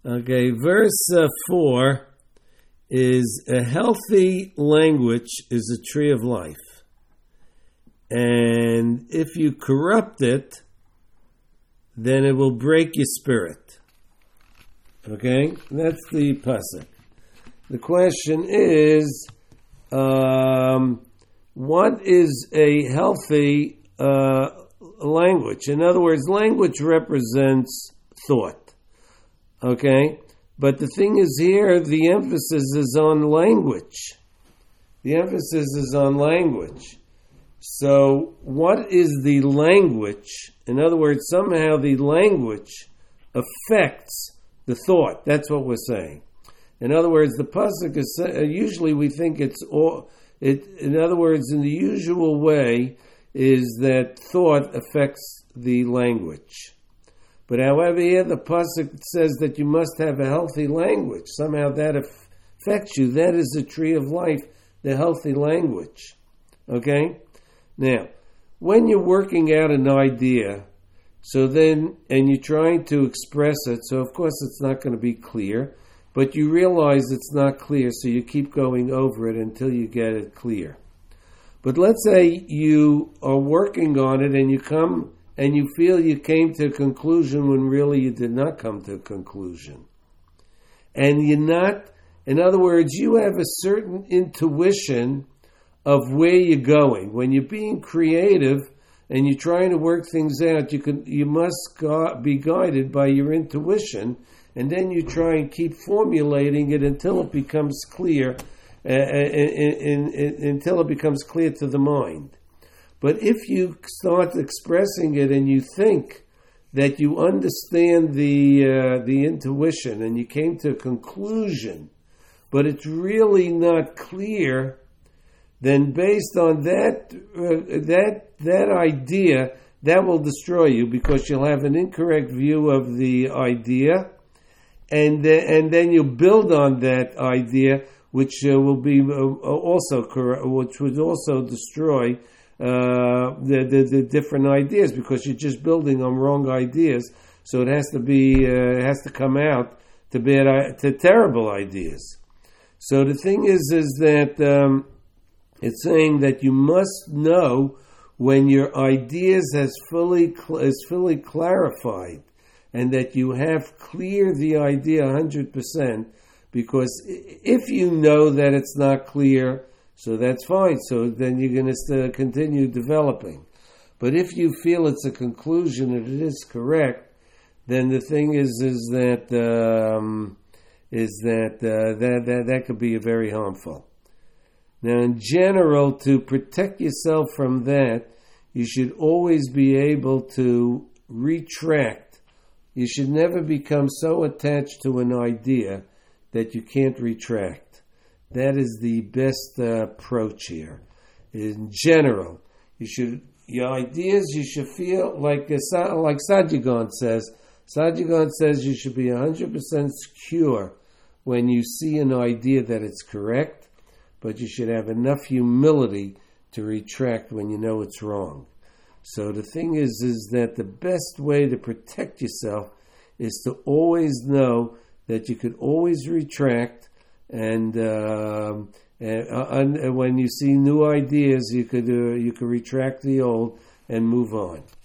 Okay, verse 4 is a healthy language is a tree of life. And if you corrupt it, then it will break your spirit. Okay? That's the pasuk. The question is, what is a healthy language? In other words, language represents thought. Okay? But the thing is here, the emphasis is on language. The emphasis is on language. So, what is the language? In other words, somehow the language affects the thought. That's what we're saying. In other words, the pasuk is usually we think it's all. In other words, in the usual way, is that thought affects the language. But however, here the pasuk says that you must have a healthy language. Somehow that affects you. That is the tree of life, the healthy language. Okay? Now, when you're working out an idea, and you're trying to express it, so of course it's not going to be clear, but you realize it's not clear, so you keep going over it until you get it clear. But let's say you are working on it and you come and you feel you came to a conclusion when really you did not come to a conclusion. And you're not, in other words, you have a certain intuition of where you're going. When you're being creative and you're trying to work things out, you must be guided by your intuition, and then you try and keep formulating it until it becomes clear, until it becomes clear to the mind. But if you start expressing it and you think that you understand the intuition and you came to a conclusion, but it's really not clear, then based on that idea, that will destroy you, because you'll have an incorrect view of the idea, and then you build on that idea, which will be also correct, which would also destroy the different ideas, because you're just building on wrong ideas. So it has to come out to terrible ideas. So the thing is that it's saying that you must know when your ideas is fully clarified, and that you have clear the idea 100%, because if you know that it's not clear, so that's fine. So then you're going to continue developing. But if you feel it's a conclusion and it is correct, then the thing is that that could be very harmful. Now, in general, to protect yourself from that, you should always be able to retract. You should never become so attached to an idea that you can't retract. That is the best approach here. In general, your ideas, you should feel like Sajigon says. Sajigon says you should be 100% secure when you see an idea that it's correct, but you should have enough humility to retract when you know it's wrong. So the thing is that the best way to protect yourself is to always know that you could always retract, and when you see new ideas, you could retract the old and move on.